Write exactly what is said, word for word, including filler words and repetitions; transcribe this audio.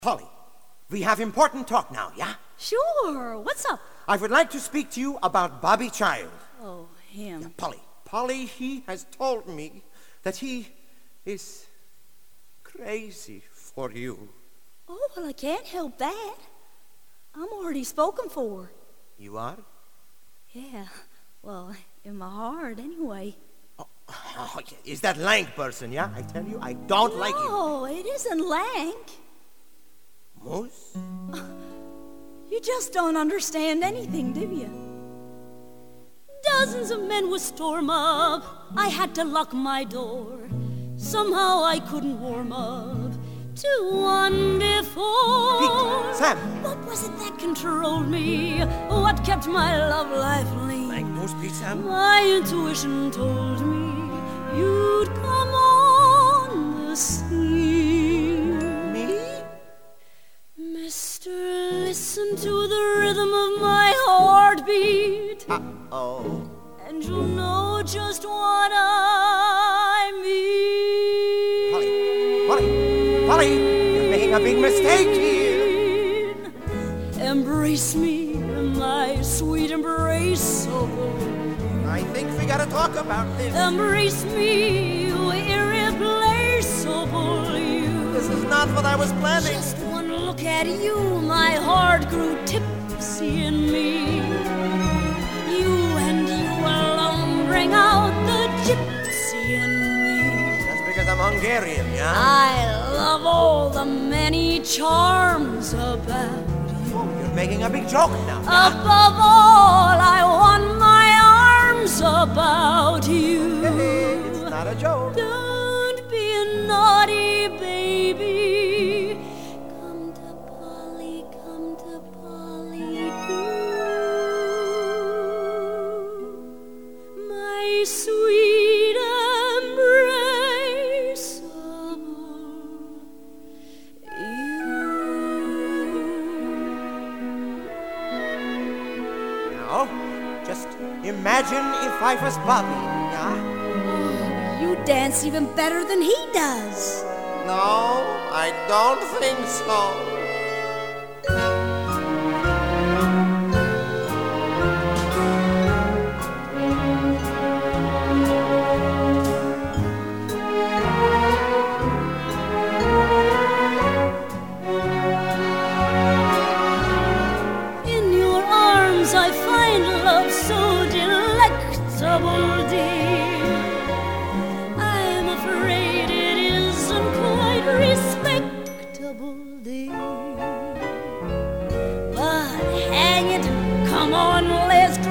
Polly, we have important talk now, yeah? Sure. What's up? I would like to speak to you about Bobby Child. Oh, him. Yeah, Polly. Polly, he has told me that he is crazy for you. Oh, well, I can't help that. I'm already spoken for. You are? Yeah. Well, in my heart, anyway. Oh, oh, is that lank person, yeah? I tell you, I don't no, like you. No, it isn't lank. Moose? You just don't understand anything, do you? Dozens of men would storm up. I had to lock my door. Somehow I couldn't warm up to one before. Pete, Sam. What was it that controlled me? What kept my love life lean? Lank Moose, Pete, Sam. My intuition told me you'd come on the scene. Me? Mister, listen to the rhythm of my heartbeat. Uh-oh. And you'll know just what I mean. Polly, Polly, Polly, you're making a big mistake here. Embrace me, my sweet embraceable. I think we gotta talk about this. Embrace me, you irreplaceable you. This is not what I was planning. Just one look at you, my heart grew tipsy in me. You and you alone bring out the gypsy in me. That's because I'm Hungarian, yeah? I love all the many charms about you. Oh, you're making a big joke now. Yeah? Above all, I want my arms about you. Hey, it's not a joke. Don't be a naughty baby. Come to Polly, come to Polly, do. My sweet embraceable you. Now, just imagine if I was Bobby, yeah? You dance even better than he does. No, I don't think so. In your arms I find love so delectable, dear. I'm afraid it isn't quite respectable, dear. But hang it, come on, let's